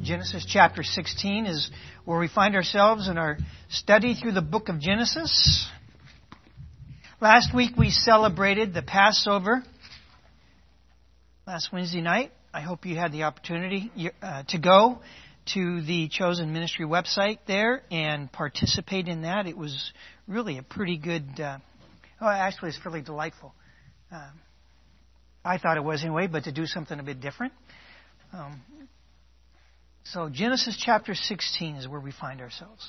Genesis chapter 16 is where we find ourselves in our study through the book of Genesis. Last week we celebrated the Passover. Last Wednesday night, I hope you had the opportunity to go to the Chosen Ministry website there and participate in that. It was really a pretty good, actually it's fairly delightful. I thought it was anyway, but to do something a bit different. So Genesis chapter 16 is where we find ourselves.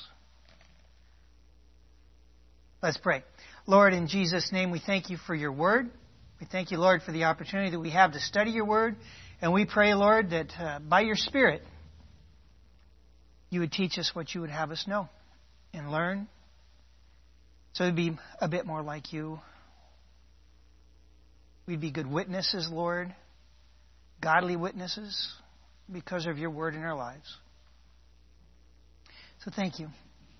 Let's pray. Lord, in Jesus' name, we thank you for your word. We thank you, Lord, for the opportunity that we have to study your word. And we pray, Lord, that by your Spirit, you would teach us what you would have us know and learn, so we'd be a bit more like you. We'd be good witnesses, Lord, godly witnesses, because of your word in our lives. So thank you.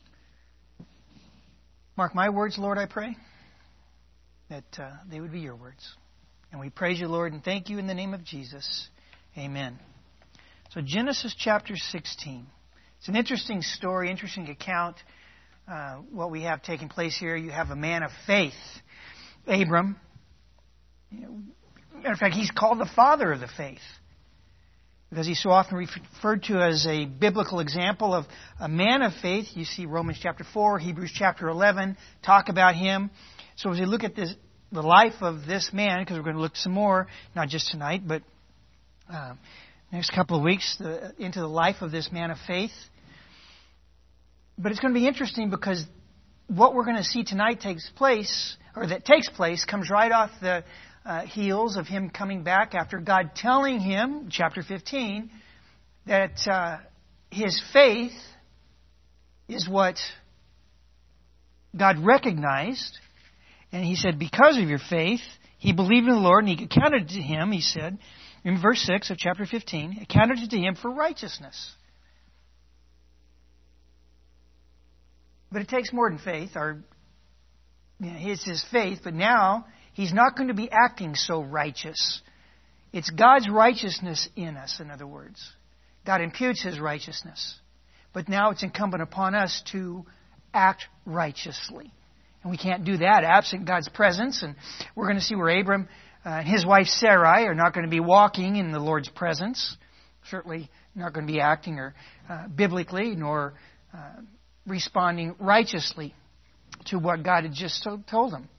Mark my words, Lord, I pray, that they would be your words. And we praise you, Lord, and thank you in the name of Jesus. Amen. So Genesis chapter 16. It's an interesting story, interesting account, what we have taking place here. You have a man of faith, Abram. Matter of fact, he's called the father of the faith, because he's so often referred to as a biblical example of a man of faith. You see Romans chapter 4, Hebrews chapter 11 talk about him. So as we look at the life of this man, because we're going to look some more, not just tonight, but next couple of weeks, into the life of this man of faith. But it's going to be interesting because what we're going to see tonight comes right off the heels of him coming back after God telling him, chapter 15, that his faith is what God recognized. And he said, because of your faith, he believed in the Lord, and he accounted to him, he said, in verse 6 of chapter 15, accounted it to him for righteousness. But it takes more than faith. It's his faith, but now he's not going to be acting so righteous. It's God's righteousness in us, in other words. God imputes his righteousness. But now it's incumbent upon us to act righteously. And we can't do that absent God's presence. And we're going to see where Abram and his wife Sarai are not going to be walking in the Lord's presence. Certainly not going to be acting or biblically, nor responding righteously to what God had just told them.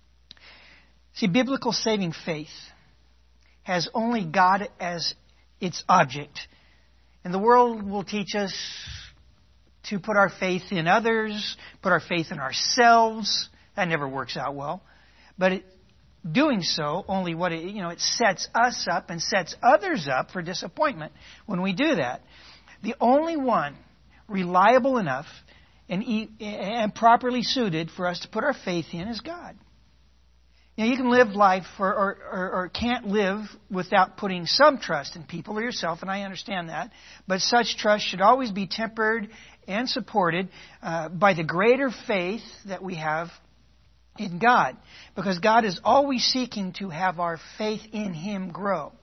See, biblical saving faith has only God as its object. And the world will teach us to put our faith in others, put our faith in ourselves. That never works out well. But doing so, only it sets us up and sets others up for disappointment when we do that. The only one reliable enough and properly suited for us to put our faith in is God. You can live life or can't live without putting some trust in people or yourself, and I understand that. But such trust should always be tempered and supported by the greater faith that we have in God. Because God is always seeking to have our faith in Him grow.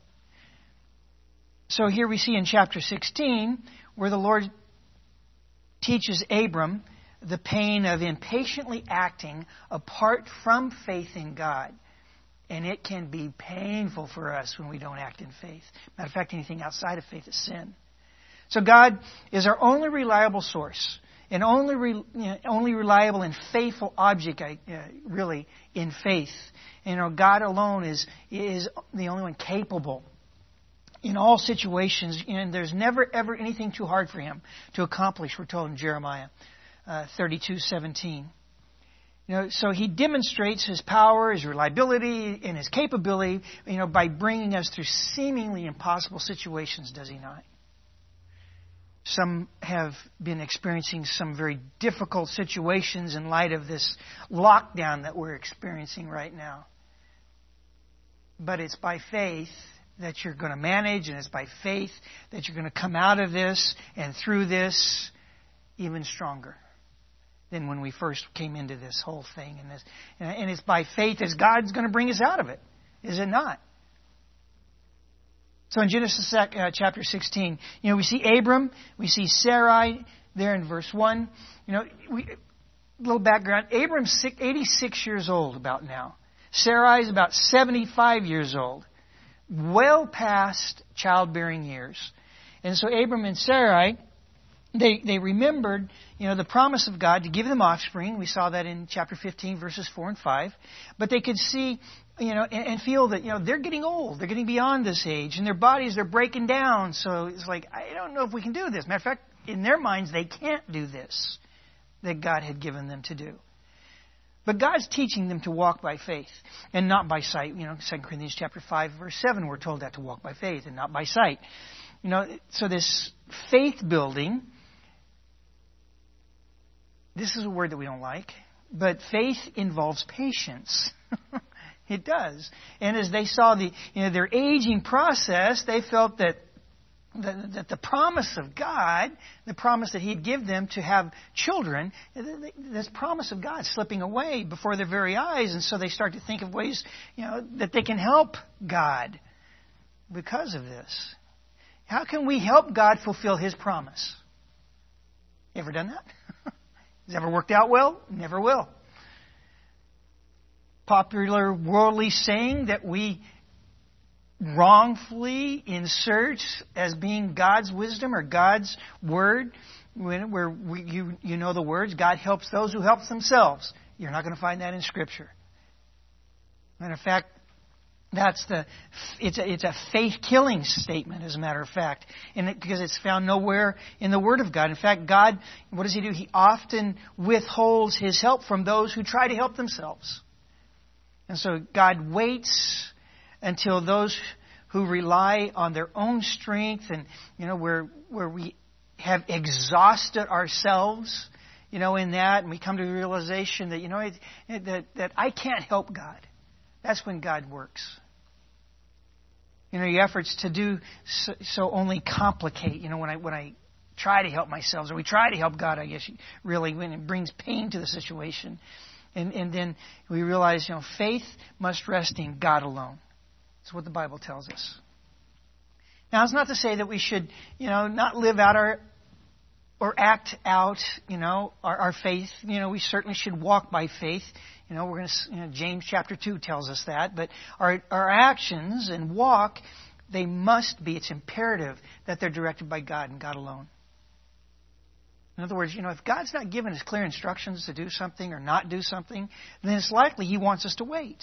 So here we see in chapter 16 where the Lord teaches Abram the pain of impatiently acting apart from faith in God. And it can be painful for us when we don't act in faith. Matter of fact, anything outside of faith is sin. So God is our only reliable source, and only reliable and faithful object, really, in faith. God alone is the only one capable in all situations, and there's never, ever anything too hard for Him to accomplish, we're told in Jeremiah 32:17. So He demonstrates His power, His reliability, and His capability, by bringing us through seemingly impossible situations, does He not? Some have been experiencing some very difficult situations in light of this lockdown that we're experiencing right now. But it's by faith that you're going to manage, and it's by faith that you're going to come out of this and through this even stronger than when we first came into this whole thing. And it's by faith as God's going to bring us out of it. Is it not? So in Genesis chapter 16, we see Abram, we see Sarai there in verse 1. Little background. Abram's 86 years old about now. Sarai's about 75 years old. Well past childbearing years. And so Abram and Sarai, they remembered, the promise of God to give them offspring. We saw that in chapter 15, verses 4 and 5. But they could see, and feel that, they're getting old. They're getting beyond this age. And their bodies, they're breaking down. So it's like, I don't know if we can do this. Matter of fact, in their minds, they can't do this that God had given them to do. But God's teaching them to walk by faith and not by sight. 2 Corinthians chapter 5, verse 7, we're told that to walk by faith and not by sight. So this faith building, this is a word that we don't like, but faith involves patience. It does. And as they saw their aging process, they felt that the promise of God, the promise that He'd give them to have children, this promise of God slipping away before their very eyes. And so they start to think of ways, that they can help God because of this. How can we help God fulfill His promise? You ever done that? Has it ever worked out well? Never will. Popular worldly saying that we wrongfully insert as being God's wisdom or God's word, where you know the words, God helps those who help themselves. You're not going to find that in Scripture. Matter of fact, it's a faith-killing statement, as a matter of fact, because it's found nowhere in the Word of God. In fact, God, what does He do? He often withholds His help from those who try to help themselves. And so God waits until those who rely on their own strength and, where we have exhausted ourselves, in that, and we come to the realization that, that I can't help God. That's when God works. Your efforts to do so only complicate. When I try to help myself, or we try to help God, I guess, really, when it brings pain to the situation. And then we realize, faith must rest in God alone. That's what the Bible tells us. Now, it's not to say that we should, not live out or act out, our faith. We certainly should walk by faith. We're going to, James chapter 2 tells us that. But our actions and walk, they must be, it's imperative that they're directed by God and God alone. In other words, if God's not given us clear instructions to do something or not do something, then it's likely He wants us to wait.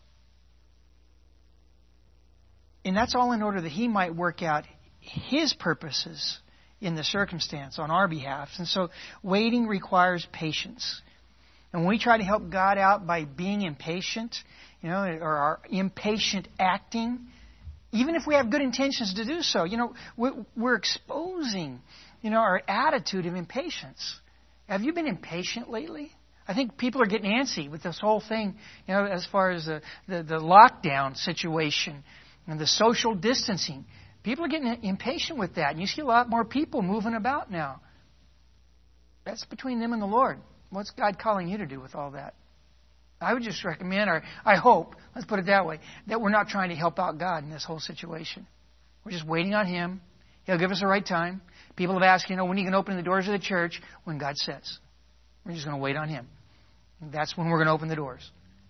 And that's all in order that He might work out His purposes in the circumstance on our behalf. And so waiting requires patience. And when we try to help God out by being impatient, or our impatient acting, even if we have good intentions to do so, we're exposing, our attitude of impatience. Have you been impatient lately? I think people are getting antsy with this whole thing, as far as the lockdown situation and the social distancing. People are getting impatient with that. And you see a lot more people moving about now. That's between them and the Lord. What's God calling you to do with all that? I would just recommend, or I hope, let's put it that way, that we're not trying to help out God in this whole situation. We're just waiting on Him. He'll give us the right time. People have asked, when are you going to open the doors of the church? When God says. We're just going to wait on Him. And that's when we're going to open the doors.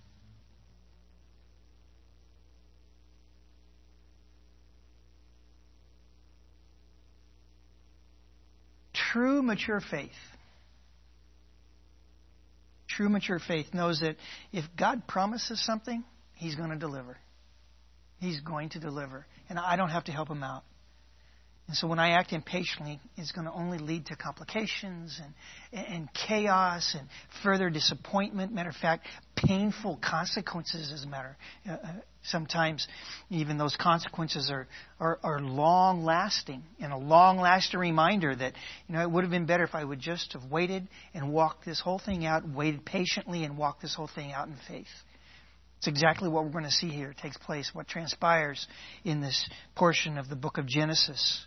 True mature faith knows that if God promises something, He's going to deliver. He's going to deliver. And I don't have to help Him out. And so when I act impatiently, it's going to only lead to complications and chaos and further disappointment. Matter of fact, painful consequences, as a matter. Sometimes even those consequences are long-lasting, and a long-lasting reminder that, it would have been better if I would just have waited and walked this whole thing out, waited patiently and walked this whole thing out in faith. It's exactly what we're going to see here takes place, what transpires in this portion of the book of Genesis.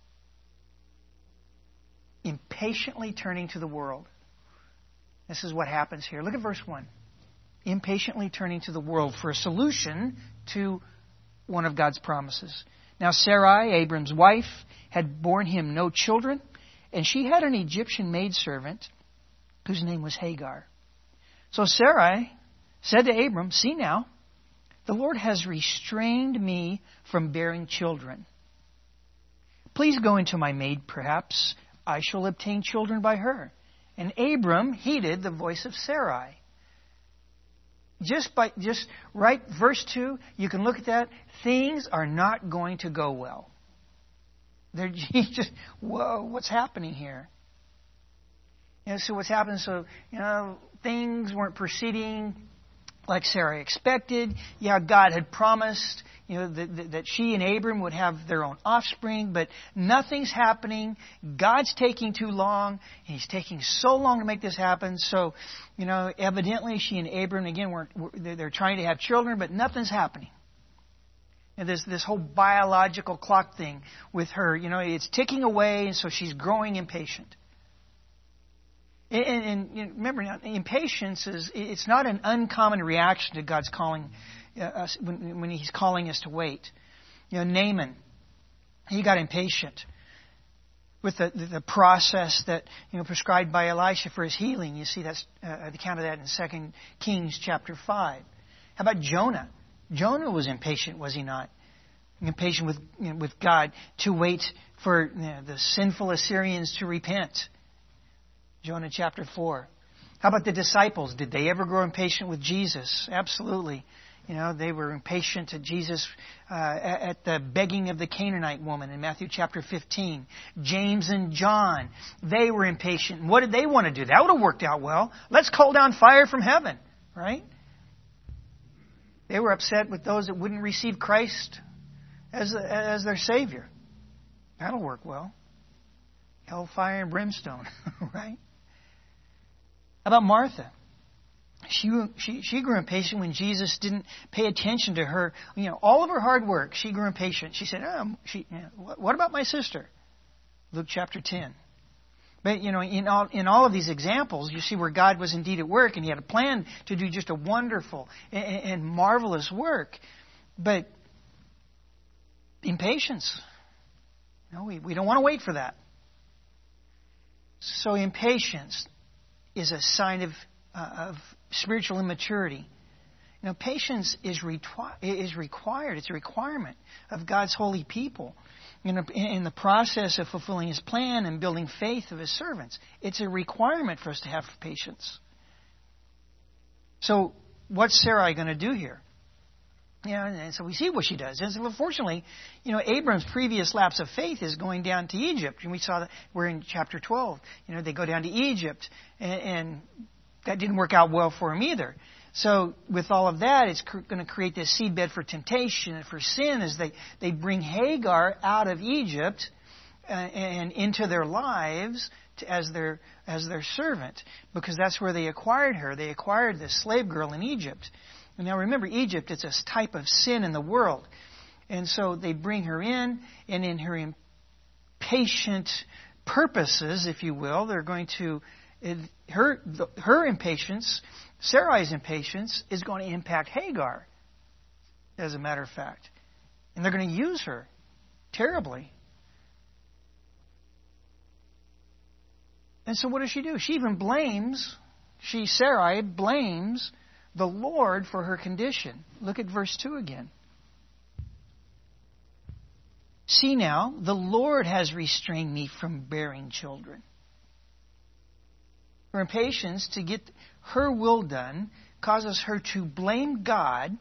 Impatiently turning to the world. This is what happens here. Look at verse 1. Impatiently turning to the world for a solution to one of God's promises. Now Sarai, Abram's wife, had borne him no children, and she had an Egyptian maidservant whose name was Hagar. So Sarai said to Abram, "See now, the Lord has restrained me from bearing children. Please go into my maid, perhaps I shall obtain children by her." And Abram heeded the voice of Sarai. Just right, verse 2, you can look at that. Things are not going to go well. They're just, whoa, what's happening here? So what's happening? So, things weren't proceeding like Sarah expected. Yeah, God had promised, that she and Abram would have their own offspring, but nothing's happening. God's taking too long. He's taking so long to make this happen. So, evidently she and Abram, again, they're trying to have children, but nothing's happening. And this whole biological clock thing with her, it's ticking away, and so she's growing impatient. And remember now, impatience it's not an uncommon reaction to God's calling us when He's calling us to wait. Naaman, he got impatient with the process that prescribed by Elisha for his healing. You see that's the account of that in 2 Kings chapter 5. How about Jonah? Jonah was impatient, was he not? Impatient with God to wait for the sinful Assyrians to repent. Jonah chapter 4. How about the disciples? Did they ever grow impatient with Jesus? Absolutely. They were impatient at Jesus at the begging of the Canaanite woman in Matthew chapter 15. James and John, they were impatient. What did they want to do? That would have worked out well. Let's call down fire from heaven, right? They were upset with those that wouldn't receive Christ as their Savior. That'll work well. Hellfire and brimstone, right? How about Martha? She grew impatient when Jesus didn't pay attention to her. All of her hard work, she grew impatient. She said, "What about my sister?" Luke chapter 10. But in all of these examples, you see where God was indeed at work, and He had a plan to do just a wonderful and marvelous work. But impatience, we don't want to wait for that. So impatience is a sign of spiritual immaturity. Patience is required. It's a requirement of God's holy people. In the process of fulfilling His plan and building faith of His servants. It's a requirement for us to have patience. So what's Sarai going to do here? And so we see what she does. And so unfortunately, Abram's previous lapse of faith is going down to Egypt. And we saw that we're in chapter 12. They go down to Egypt. And that didn't work out well for him either. So with all of that, it's going to create this seedbed for temptation and for sin as they bring Hagar out of Egypt and into their lives as their servant, because that's where they acquired her. They acquired this slave girl in Egypt. And now remember, Egypt, it's a type of sin in the world. And so they bring her in, and in her impatient purposes, if you will, they're going to... Her impatience, Sarai's impatience, is going to impact Hagar, as a matter of fact. And they're going to use her terribly. And so what does she do? She even Sarai blames the Lord for her condition. Look at verse 2 again. "See now, the Lord has restrained me from bearing children." Her impatience to get her will done causes her to blame God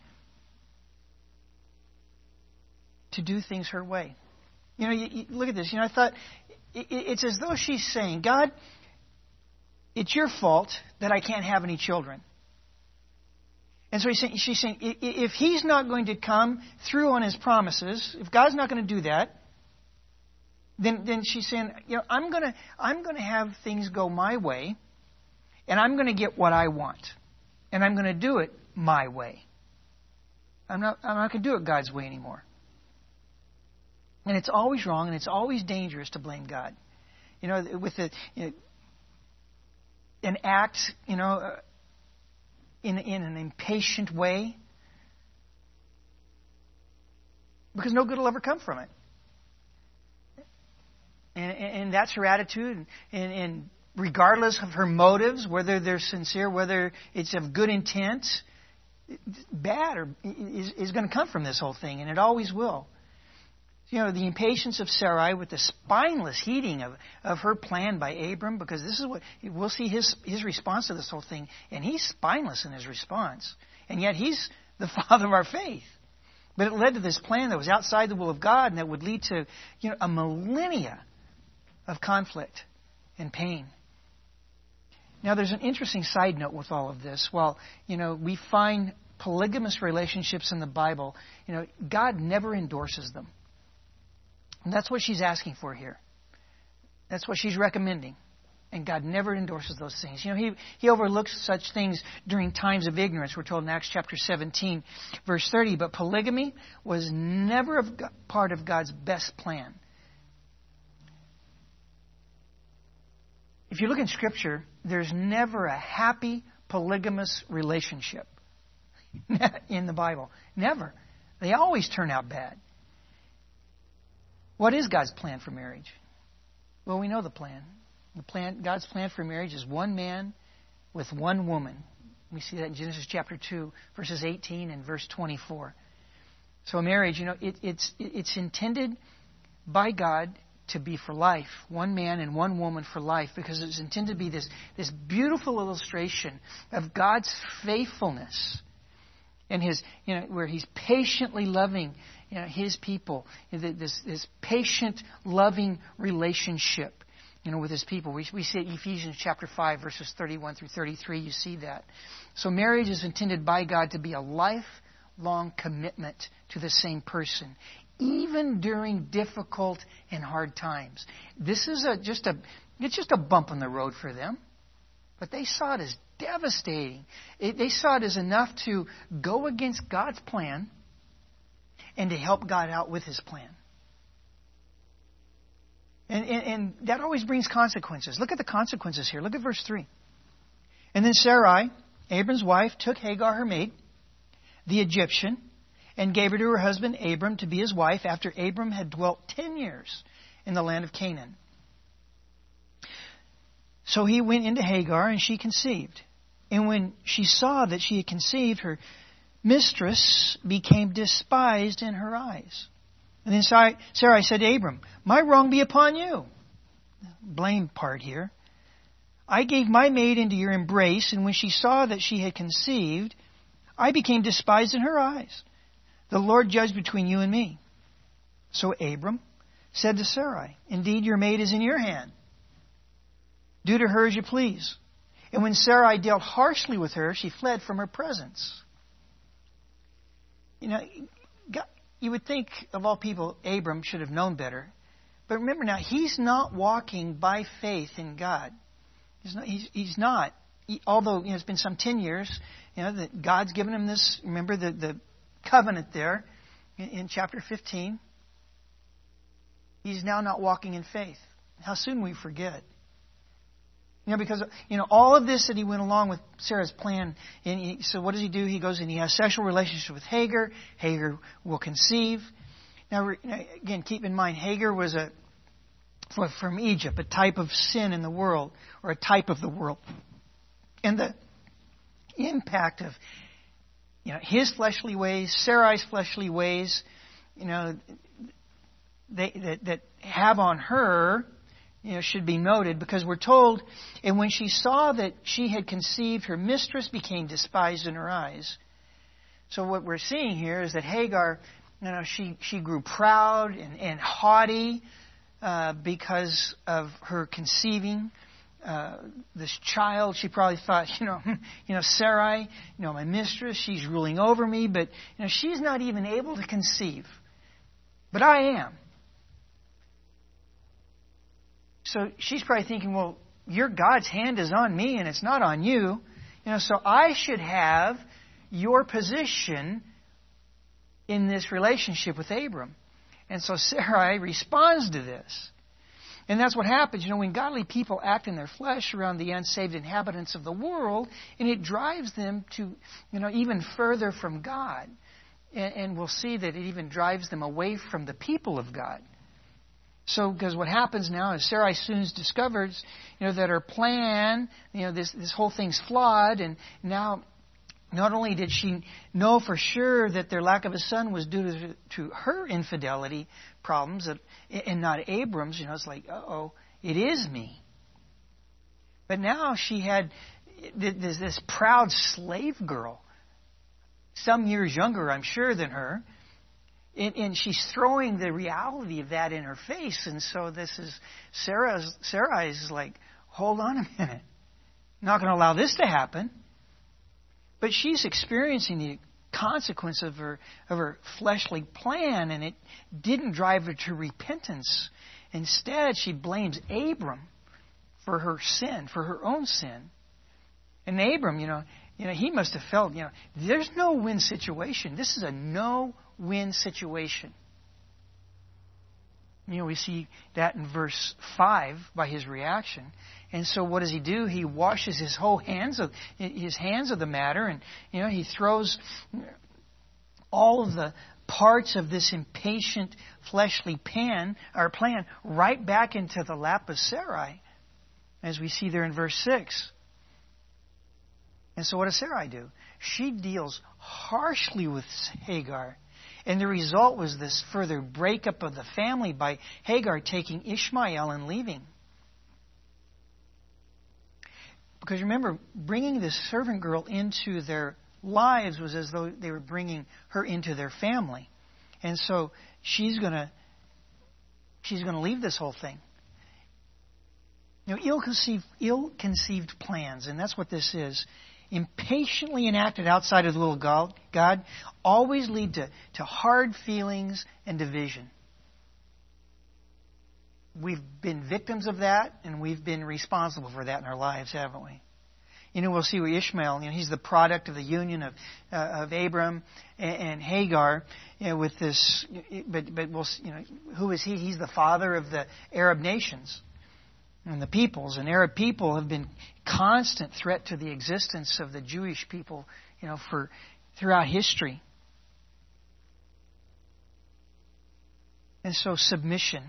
to do things her way. You look at this. I thought it's as though she's saying, "God, it's your fault that I can't have any children." And so she's saying, if He's not going to come through on His promises, if God's not going to do that, then she's saying, I'm going to have things go my way, and I'm going to get what I want, and I'm going to do it my way. I'm not going to do it God's way anymore. And it's always wrong, and it's always dangerous to blame God. With an act, in an impatient way. because no good will ever come from it. And that's her attitude. And regardless of her motives, whether they're sincere, whether it's of good intent, bad is going to come from this whole thing, and it always will. The impatience of Sarai with the spineless heeding of her plan by Abram, because this is what we'll see his response to this whole thing, and he's spineless in his response, and yet he's the father of our faith. But it led to this plan that was outside the will of God, and that would lead to a millennia of conflict and pain. Now, there's an interesting side note with all of this. While we find polygamous relationships in the Bible, God never endorses them. And that's what she's asking for here. That's what she's recommending. And God never endorses those things. He overlooks such things during times of ignorance. We're told in Acts chapter 17, verse 30. But polygamy was never part of God's best plan. If you look in Scripture, there's never a happy polygamous relationship in the Bible. Never. They always turn out bad. What is God's plan for marriage? Well, we know the plan. God's plan for marriage is one man with one woman. We see that in Genesis chapter 2, verses 18 and verse 24. So marriage, it's intended by God to be for life. One man and one woman for life, because it's intended to be this beautiful illustration of God's faithfulness and His, where He's patiently loving His people, this patient, loving relationship, with His people. We see it in Ephesians chapter 5, verses 31 through 33. You see that. So marriage is intended by God to be a lifelong commitment to the same person, even during difficult and hard times. This is just a bump in the road for them, but they saw it as devastating. They saw it as enough to go against God's plan and to help God out with His plan. And that always brings consequences. Look at the consequences here. Look at verse 3. And then Sarai, Abram's wife, took Hagar, her maid, the Egyptian, and gave her to her husband Abram to be his wife after Abram had dwelt 10 years in the land of Canaan. So he went into Hagar, and she conceived. And when she saw that she had conceived, her mistress became despised in her eyes. And then Sarai said to Abram, "My wrong be upon you." Blame part here. "I gave my maid into your embrace, and when she saw that she had conceived, I became despised in her eyes. The Lord judge between you and me." So Abram said to Sarai, "Indeed, your maid is in your hand. Do to her as you please." And when Sarai dealt harshly with her, she fled from her presence. You would think, of all people, Abram should have known better. But remember now, he's not walking by faith in God. He's not. Although it's been some 10 years, that God's given him this. Remember the covenant there in chapter 15. He's now not walking in faith. How soon we forget. Because all of this that he went along with Sarah's plan. So what does he do? He goes and he has sexual relationship with Hagar. Hagar will conceive. Now again, keep in mind, Hagar was from Egypt, a type of sin in the world, or a type of the world, and the impact of his fleshly ways, Sarai's fleshly ways, that have on her. Should be noted, because we're told, and when she saw that she had conceived, her mistress became despised in her eyes. So what we're seeing here is that Hagar, she grew proud and haughty because of her conceiving this child. She probably thought, Sarai, my mistress, she's ruling over me, but she's not even able to conceive, but I am. So she's probably thinking, well, your God's hand is on me and it's not on you. So I should have your position in this relationship with Abram. And so Sarai responds to this. And that's what happens, when godly people act in their flesh around the unsaved inhabitants of the world, and it drives them to, even further from God. And we'll see that it even drives them away from the people of God. So, because what happens now is Sarai soon discovers, that her plan, this whole thing's flawed, and now not only did she know for sure that their lack of a son was due to her infidelity problems and not Abram's, it's like, uh-oh, it is me. But now she had this proud slave girl, some years younger, I'm sure, than her. And she's throwing the reality of that in her face. And so this is Sarai's like, hold on a minute. I'm not going to allow this to happen. But she's experiencing the consequence of her fleshly plan, and it didn't drive her to repentance. Instead, she blames Abram for her sin, for her own sin. And Abram, he must have felt, there's no win situation. This is a no-win situation. We see that in verse 5 by his reaction. And so what does he do? He washes his hands of the matter, and he throws all of the parts of this impatient fleshly plan right back into the lap of Sarai, as we see there in verse 6. And so what does Sarai do? She deals harshly with Hagar. And the result was this further breakup of the family by Hagar taking Ishmael and leaving. Because remember, bringing this servant girl into their lives was as though they were bringing her into their family. And so she's going to leave this whole thing. Ill-conceived plans, and that's what this is, impatiently enacted outside of the will of God, always lead to hard feelings and division. We've been victims of that, and we've been responsible for that in our lives, haven't we? We'll see with Ishmael, he's the product of the union of Abram and Hagar, with this, but we'll, who is he? He's the father of the Arab nations and the peoples. And Arab people have been constant threat to the existence of the Jewish people, throughout history. And so submission.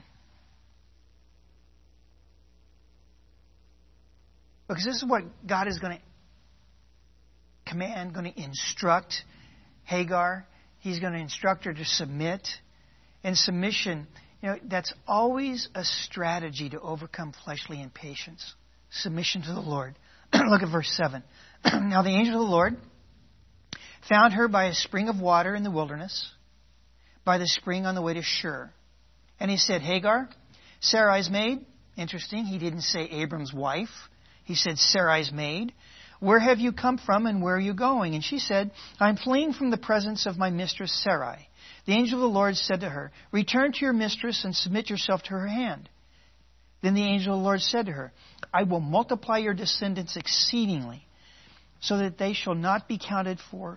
Because this is what God is going to command, going to instruct Hagar. He's going to instruct her to submit. And submission, that's always a strategy to overcome fleshly impatience. Submission to the Lord. Look at verse 7. Now the angel of the Lord found her by a spring of water in the wilderness, by the spring on the way to Shur. And he said, Hagar, Sarai's maid. Interesting, he didn't say Abram's wife. He said, Sarai's maid, where have you come from and where are you going? And she said, I'm fleeing from the presence of my mistress Sarai. The angel of the Lord said to her, return to your mistress and submit yourself to her hand. Then the angel of the Lord said to her, I will multiply your descendants exceedingly, so that they shall not be counted for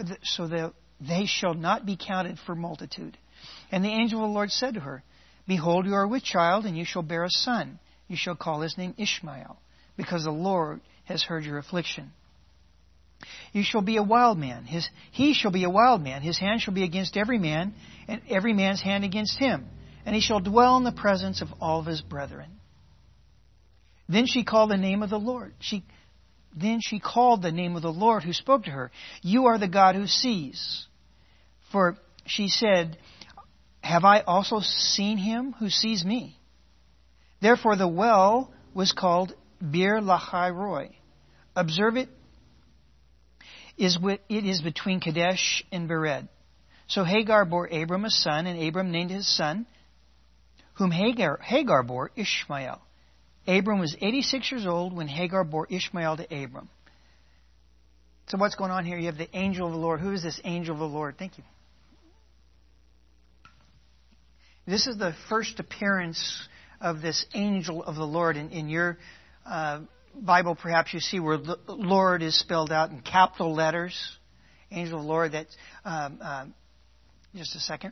multitude. And the angel of the Lord said to her, behold, you are with child, and you shall bear a son. You shall call his name Ishmael, because the Lord has heard your affliction. You shall be a wild man. He shall be a wild man. His hand shall be against every man, and every man's hand against him. And he shall dwell in the presence of all of his brethren. Then she called the name of the Lord. Then she called the name of the Lord who spoke to her. You are the God who sees. For she said, have I also seen him who sees me? Therefore the well was called Bir Lahai Roi. Observe it. It is between Kadesh and Bered. So Hagar bore Abram a son, and Abram named his son, whom Hagar bore, Ishmael. Abram was 86 years old when Hagar bore Ishmael to Abram. So what's going on here? You have the angel of the Lord. Who is this angel of the Lord? Thank you. This is the first appearance of this angel of the Lord. In your Bible, perhaps you see where Lord is spelled out in capital letters. Angel of the Lord. That's just a second.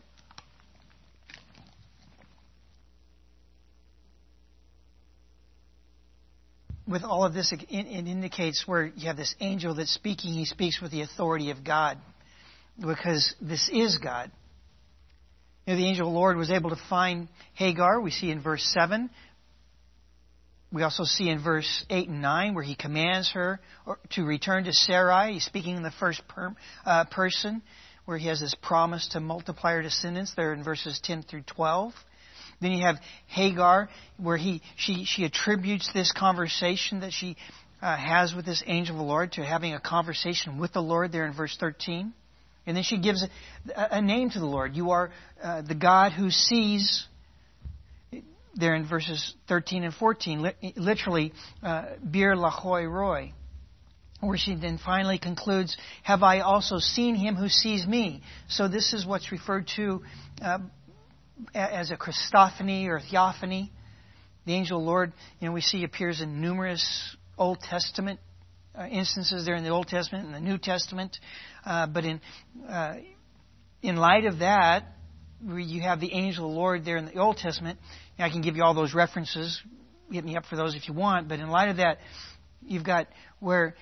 With all of this, it indicates where you have this angel that's speaking. He speaks with the authority of God. because this is God. You know, the angel of the Lord was able to find Hagar. We see in verse 7. We also see in verse 8 and 9 where he commands her to return to Sarai. He's speaking in the first person, where he has this promise to multiply her descendants there in verses 10 through 12. Then you have Hagar, where she attributes this conversation that she has with this angel of the Lord to having a conversation with the Lord there in verse 13. And then she gives a name to the Lord. You are the God who sees, there in verses 13 and 14, literally, Bir Lachoi Roy, where she then finally concludes, have I also seen him who sees me? So this is what's referred to as a Christophany or theophany. The angel of the Lord, we see appears in numerous Old Testament instances there in the Old Testament and the New Testament. But in light of that, you have the angel of the Lord there in the Old Testament. I can give you all those references. Hit me up for those if you want. But in light of that, you've got where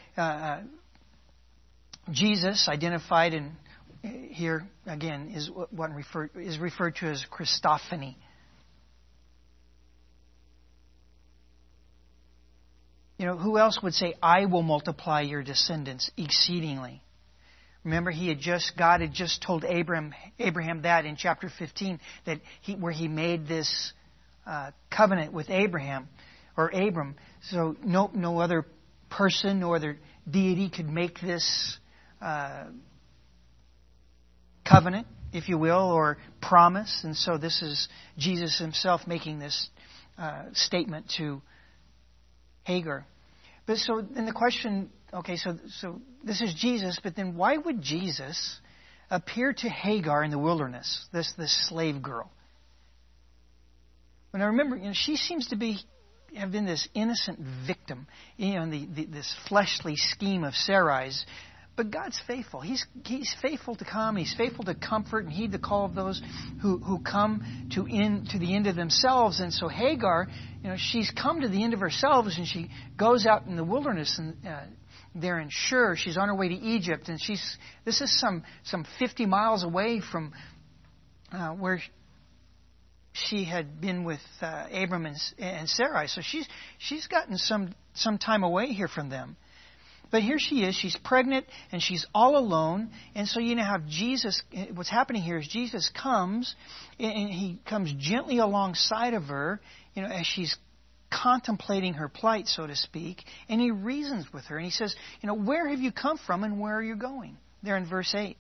Jesus, identified in here again, is what is referred to as Christophany. Who else would say, I will multiply your descendants exceedingly? Remember, God had just told Abraham that in chapter 15, where he made this covenant with Abraham, or Abram. So no other person, no other deity could make this covenant, if you will, or promise. And so this is Jesus himself making this statement to Hagar. But so then the question, okay, so this is Jesus, but then why would Jesus appear to Hagar in the wilderness, this slave girl? When I remember, she seems to have been this innocent victim, in this fleshly scheme of Sarai's. But God's faithful. He's faithful to come. He's faithful to comfort and heed the call of those who come to the end of themselves. And so Hagar, she's come to the end of herself, and she goes out in the wilderness, and there in Shur, she's on her way to Egypt, and this is some 50 miles away from where she had been with Abram and Sarai. So she's gotten some time away here from them. But here she is, she's pregnant, and she's all alone. And so you now have Jesus, what's happening here is Jesus comes, and he comes gently alongside of her, as she's contemplating her plight, so to speak, and he reasons with her, and he says, where have you come from and where are you going? There in verse 8.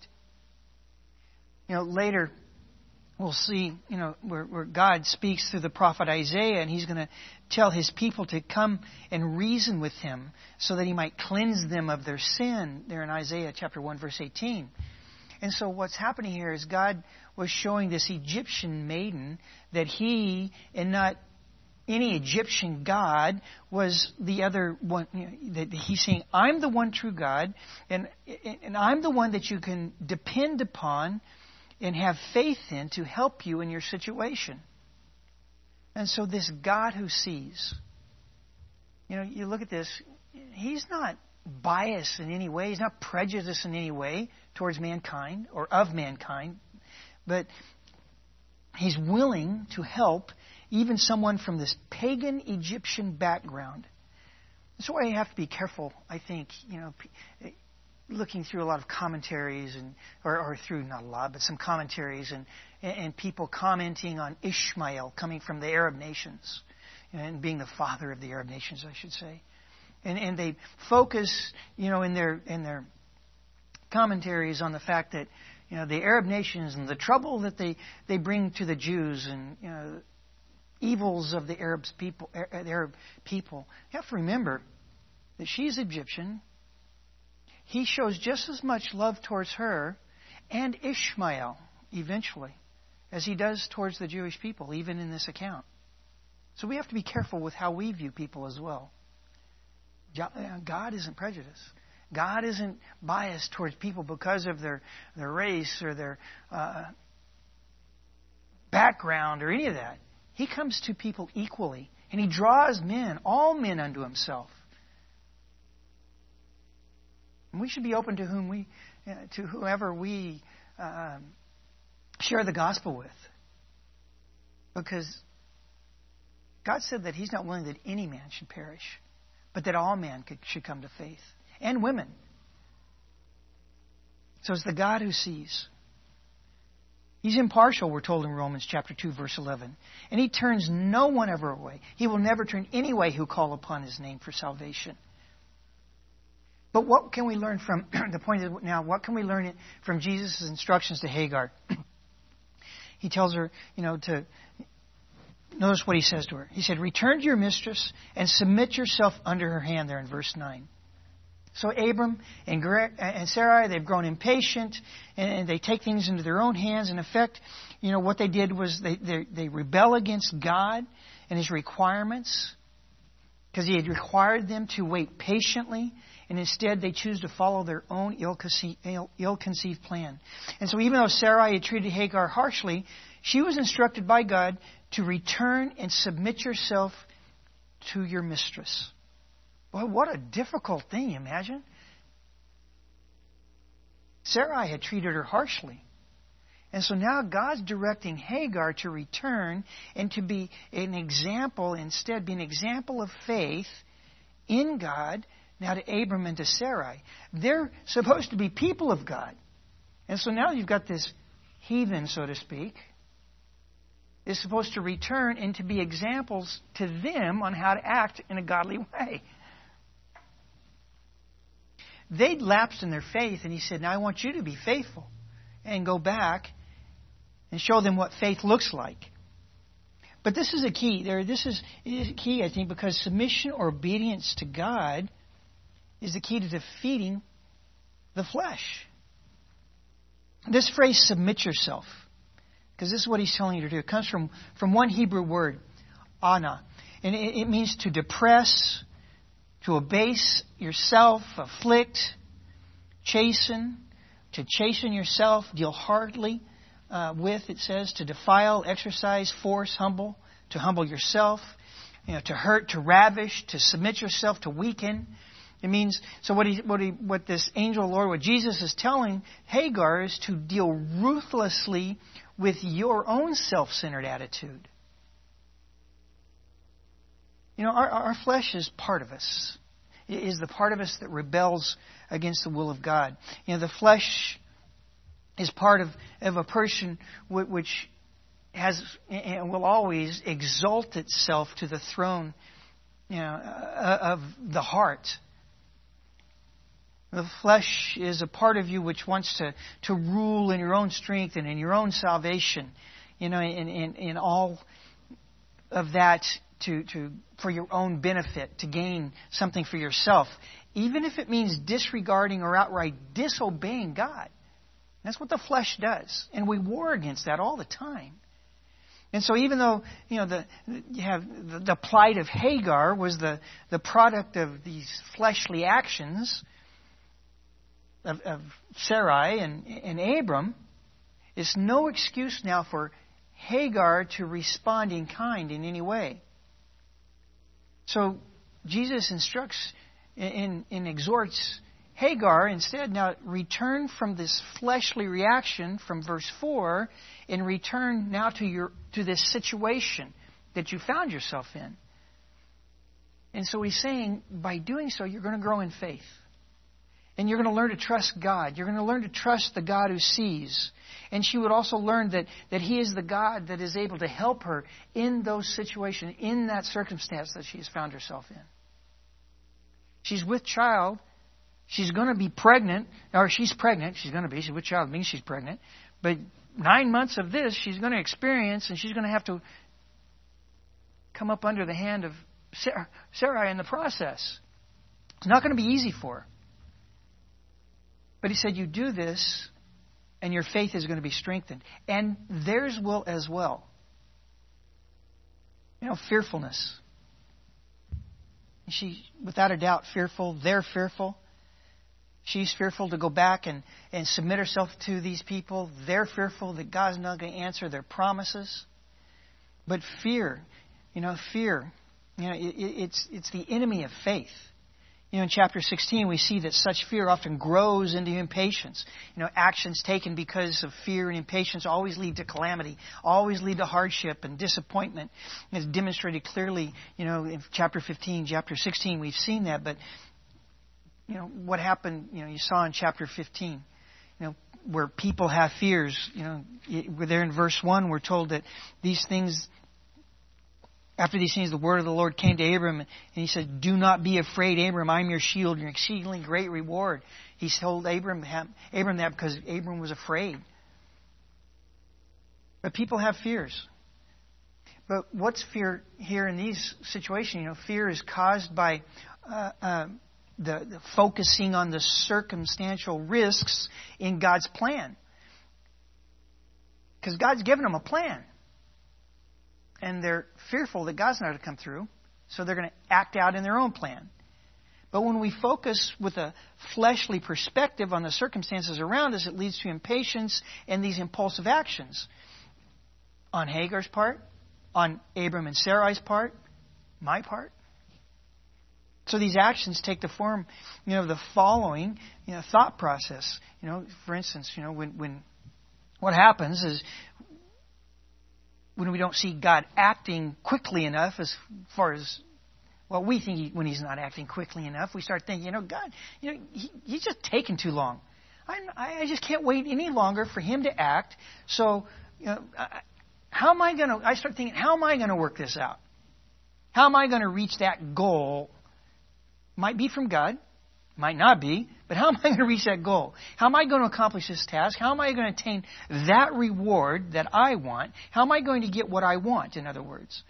Later, we'll see, where God speaks through the prophet Isaiah, and he's going to tell his people to come and reason with him so that he might cleanse them of their sin, there in Isaiah chapter 1, verse 18. And so what's happening here is God was showing this Egyptian maiden that he, and not any Egyptian god, was the other one. That he's saying, I'm the one true God, and I'm the one that you can depend upon and have faith in to help you in your situation. And so this God who sees, you look at this, he's not biased in any way. He's not prejudiced in any way towards mankind or of mankind. But he's willing to help even someone from this pagan Egyptian background. That's why you have to be careful, I think, looking through a lot of commentaries, or through not a lot, but some commentaries, and people commenting on Ishmael coming from the Arab nations, and being the father of the Arab nations, I should say. And they focus, in their commentaries on the fact that, the Arab nations and the trouble that they bring to the Jews, and, evils of the Arab people. You have to remember that she's Egyptian. He shows just as much love towards her and Ishmael eventually as he does towards the Jewish people, even in this account. So we have to be careful with how we view people as well. God isn't prejudiced. God isn't biased towards people because of their race or their background or any of that. He comes to people equally, and he draws all men unto himself. And we should be open to whom we to whoever we share the gospel with. Because God said that He's not willing that any man should perish, but that all men should come to faith, and women. So it's the God who sees. He's impartial, we're told in Romans chapter 2, verse 11. And He turns no one ever away. He will never turn any way who call upon His name for salvation. But what can we learn from, the point is now, what can we learn from Jesus' instructions to Hagar? He tells her, to, notice what He says to her. He said, return to your mistress and submit yourself under her hand, there in verse 9. So Abram and Sarai, they've grown impatient, and they take things into their own hands. In effect, what they did was they rebel against God and His requirements, because He had required them to wait patiently, and instead they choose to follow their own ill-conceived plan. And so even though Sarai had treated Hagar harshly, she was instructed by God to return and submit yourself to your mistress. Well, what a difficult thing, imagine. Sarai had treated her harshly. And so now God's directing Hagar to return and to be an example, instead be an example of faith in God, now to Abram and to Sarai. They're supposed to be people of God. And so now you've got this heathen, so to speak, is supposed to return and to be examples to them on how to act in a godly way. They'd lapsed in their faith, and He said, now I want you to be faithful and go back and show them what faith looks like. But this is a key. This is key, I think, because submission or obedience to God is the key to defeating the flesh. This phrase, submit yourself, because this is what He's telling you to do. It comes from one Hebrew word, ana, and it means to depress, to abase yourself, afflict, chasten, to chasten yourself, deal hardly with, it says, to defile, exercise, force, humble, to humble yourself, to hurt, to ravish, to submit yourself, to weaken. It means, so what this angel of the Lord, what Jesus is telling Hagar is to deal ruthlessly with your own self-centered attitude. Our flesh is part of us. It is the part of us that rebels against the will of God. The flesh is part of a person which has and will always exalt itself to the throne of the heart. The flesh is a part of you which wants to rule in your own strength and in your own salvation. In all of that for your own benefit, to gain something for yourself, even if it means disregarding or outright disobeying God. That's what the flesh does, and we war against that all the time. And so, even though you have the plight of Hagar was the product of these fleshly actions of Sarai and Abram, it's no excuse now for Hagar to respond in kind in any way. So Jesus instructs and exhorts Hagar instead, now return from this fleshly reaction from verse 4 and return now to this situation that you found yourself in. And so he's saying, by doing so, you're going to grow in faith. And you're going to learn to trust God. You're going to learn to trust the God who sees. And she would also learn that He is the God that is able to help her in those situations, in that circumstance that she has found herself in. She's with child. She's going to be pregnant. Or she's pregnant. She's going to be. She's with child. It means she's pregnant. But 9 months of this she's going to experience, and she's going to have to come up under the hand of Sarai in the process. It's not going to be easy for her. But he said, you do this, and your faith is going to be strengthened. And theirs will as well. Fearfulness. She, without a doubt, fearful. They're fearful. She's fearful to go back and submit herself to these people. They're fearful that God's not going to answer their promises. But fear, it's the enemy of faith. In chapter 16, we see that such fear often grows into impatience. Actions taken because of fear and impatience always lead to calamity, always lead to hardship and disappointment. It's demonstrated clearly, in chapter 15, chapter 16, we've seen that. But, what happened, you saw in chapter 15, where people have fears. We're there in verse 1, we're told that these things... After these things, the word of the Lord came to Abram, and he said, "Do not be afraid, Abram. I'm your shield, your exceedingly great reward." He told Abram that because Abram was afraid. But people have fears. But what's fear here in these situations? Fear is caused by the focusing on the circumstantial risks in God's plan. Because God's given them a plan. And they're fearful that God's not going to come through, so they're going to act out in their own plan. But when we focus with a fleshly perspective on the circumstances around us, it leads to impatience and these impulsive actions. On Hagar's part, on Abram and Sarai's part, my part. So these actions take the form, of the following, thought process. For instance, when what happens is, when we don't see God acting quickly enough, as far as, we think when He's not acting quickly enough, we start thinking, God, He's just taking too long. I just can't wait any longer for Him to act. So, how am I going to? I start thinking, how am I going to work this out? How am I going to reach that goal? Might be from God, might not be, but how am I going to reach that goal? How am I going to accomplish this task? How am I going to attain that reward that I want? How am I going to get what I want, in other words?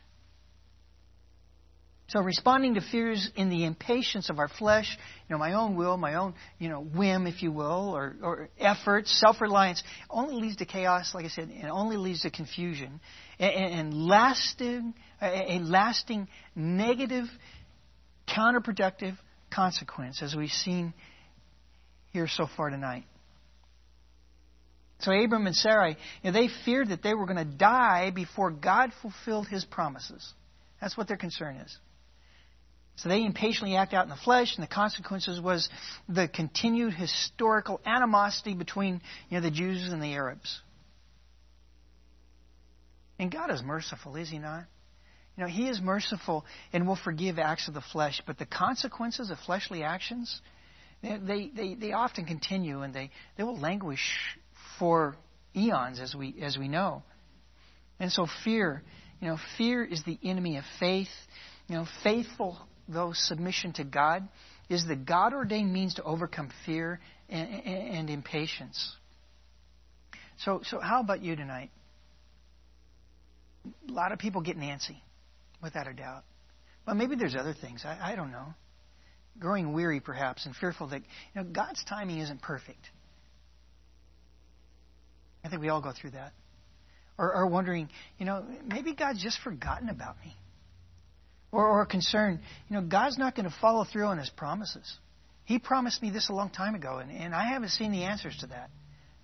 So responding to fears in the impatience of our flesh, my own will, my own, whim, if you will, or efforts, self-reliance, only leads to chaos, like I said, and only leads to confusion and a lasting negative, counterproductive consequence, as we've seen here so far tonight. So Abram and Sarai, they feared that they were going to die before God fulfilled His promises. That's what their concern is. So they impatiently act out in the flesh, and the consequences was the continued historical animosity between the Jews and the Arabs. And God is merciful, is He not? He is merciful and will forgive acts of the flesh, but the consequences of fleshly actions, they often continue, and they will languish for eons, as we know. And so fear is the enemy of faith. Faithful, though submission to God, is the God-ordained means to overcome fear and impatience. So how about you tonight? A lot of people get antsy, without a doubt. But maybe there's other things. I don't know. Growing weary, perhaps, and fearful that God's timing isn't perfect. I think we all go through that. Or wondering, maybe God's just forgotten about me. Or concerned, God's not going to follow through on His promises. He promised me this a long time ago, and I haven't seen the answers to that.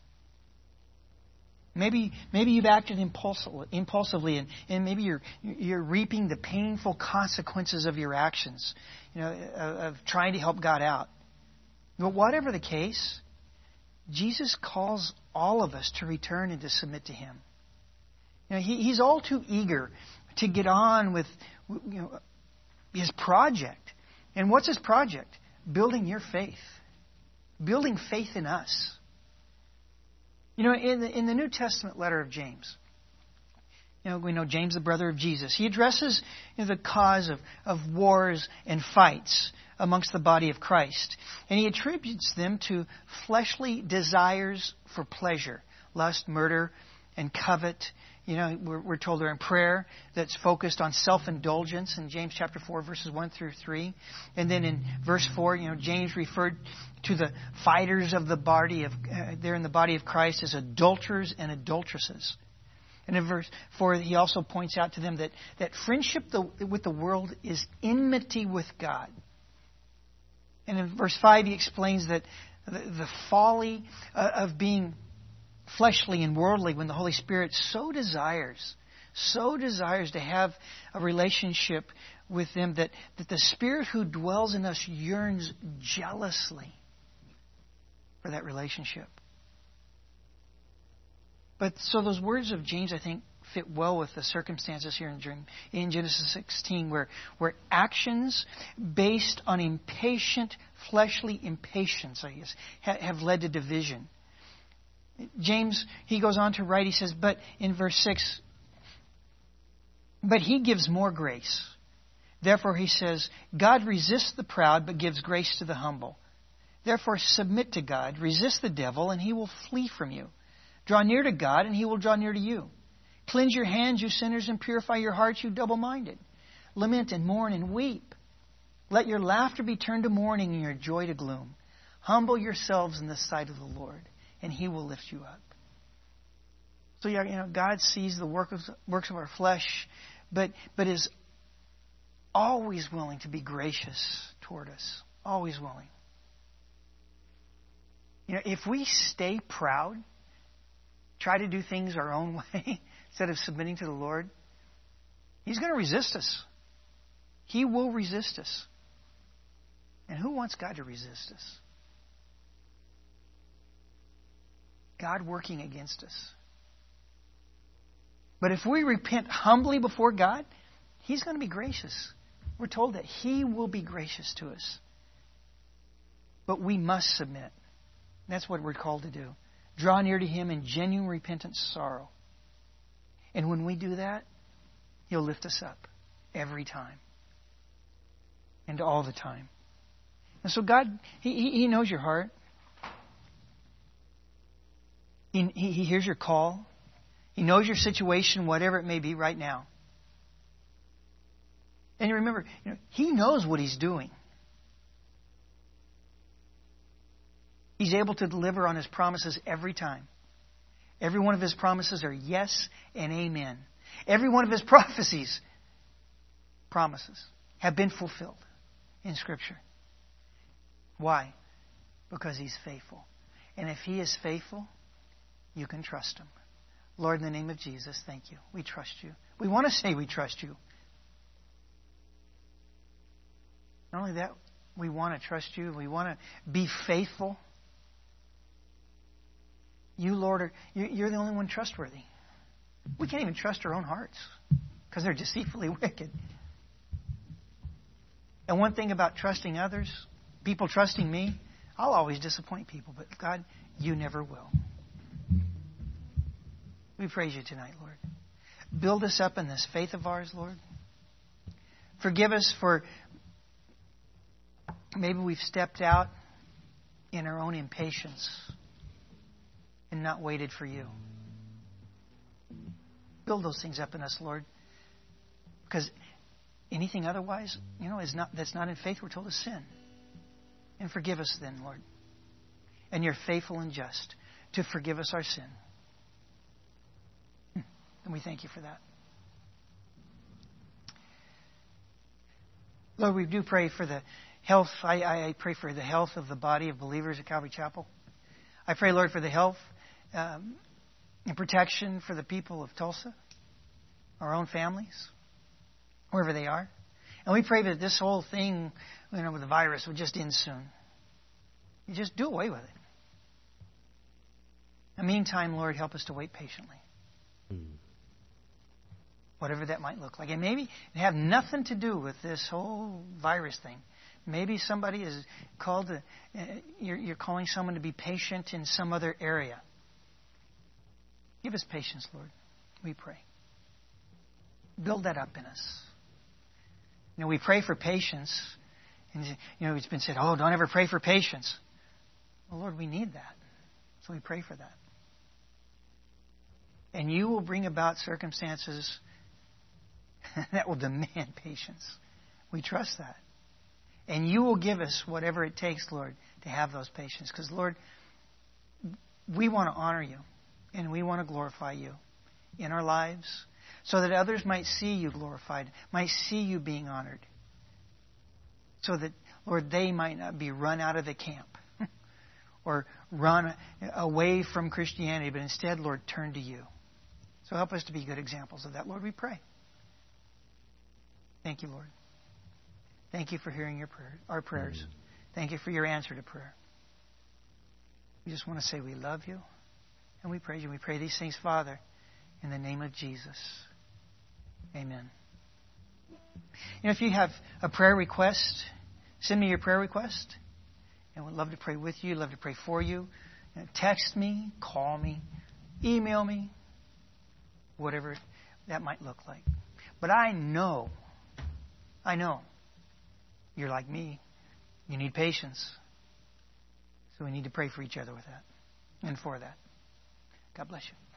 Maybe you've acted impulsively, and maybe you're reaping the painful consequences of your actions, of trying to help God out. But whatever the case, Jesus calls all of us to return and to submit to Him. He's all too eager to get on with His project. And what's His project? Building your faith. Building faith in us. In the New Testament letter of James, we know James, the brother of Jesus. He addresses the cause of wars and fights amongst the body of Christ. And he attributes them to fleshly desires for pleasure, lust, murder, and covet. We're told they're in prayer that's focused on self-indulgence in James chapter 4, verses 1 through 3. And then in verse 4, James referred to the fighters of the body of there in the body of Christ as adulterers and adulteresses. And in verse 4, he also points out to them that friendship with the world is enmity with God. And in verse 5, he explains that the folly of being fleshly and worldly when the Holy Spirit so desires to have a relationship with them, that the Spirit who dwells in us yearns jealously for that relationship. But so those words of James, I think, fit well with the circumstances here in Genesis 16, where actions based on impatient, fleshly impatience, I guess, have led to division. James, he goes on to write, he says, but in verse 6, but he gives more grace. Therefore, he says, God resists the proud, but gives grace to the humble. Therefore, submit to God, resist the devil, and he will flee from you. Draw near to God, and he will draw near to you. Cleanse your hands, you sinners, and purify your hearts, you double-minded. Lament and mourn and weep. Let your laughter be turned to mourning and your joy to gloom. Humble yourselves in the sight of the Lord, and he will lift you up. So, God sees the works of our flesh, but is always willing to be gracious toward us. Always willing. If we stay proud, try to do things our own way instead of submitting to the Lord, He's going to resist us. He will resist us. And who wants God to resist us? God working against us. But if we repent humbly before God, He's going to be gracious. We're told that He will be gracious to us. But we must submit. That's what we're called to do. Draw near to Him in genuine repentance, sorrow. And when we do that, He'll lift us up every time. And all the time. And so God, He knows your heart. He hears your call. He knows your situation, whatever it may be right now. And you remember, He knows what He's doing. He's able to deliver on His promises every time. Every one of His promises are yes and amen. Every one of His promises have been fulfilled in Scripture. Why? Because He's faithful. And if He is faithful, you can trust Him. Lord, in the name of Jesus, thank You. We trust You. We want to say we trust You. Not only that, we want to trust You. We want to be faithful. You, Lord, You're the only one trustworthy. We can't even trust our own hearts because they're deceitfully wicked. And one thing about trusting others, people trusting me, I'll always disappoint people. But God, You never will. We praise You tonight, Lord. Build us up in this faith of ours, Lord. Forgive us for maybe we've stepped out in our own impatience and not waited for You. Build those things up in us, Lord. Because anything otherwise, that's not in faith, we're told is sin. And forgive us then, Lord. And You're faithful and just to forgive us our sin. And we thank You for that. Lord, we do pray for the health. I pray for the health of the body of believers at Calvary Chapel. I pray, Lord, for the health and protection for the people of Tulsa, our own families, wherever they are. And we pray that this whole thing, with the virus would just end soon. You just do away with it. In the meantime, Lord, help us to wait patiently. Whatever that might look like. And maybe it have nothing to do with this whole virus thing. Maybe somebody is called to, you're calling someone to be patient in some other area. Give us patience, Lord. We pray. Build that up in us. We pray for patience. And, it's been said, don't ever pray for patience. Well, Lord, we need that. So we pray for that. And You will bring about circumstances that will demand patience. We trust that. And You will give us whatever it takes, Lord, to have those patience. Because, Lord, we want to honor You. And we want to glorify You in our lives so that others might see You glorified, might see You being honored. So that, Lord, they might not be run out of the camp or run away from Christianity, but instead, Lord, turn to You. So help us to be good examples of that, Lord, we pray. Thank You, Lord. Thank you for hearing our prayers. Thank you for your answer to prayer. We just want to say we love you and we praise you. We pray these things, Father, in the name of Jesus. Amen. If you have a prayer request, send me your prayer request. And we'd love to pray with you, love to pray for you. Text me, call me, email me, whatever that might look like. But I know, you're like me. You need patience. So we need to pray for each other with that and for that. God bless you.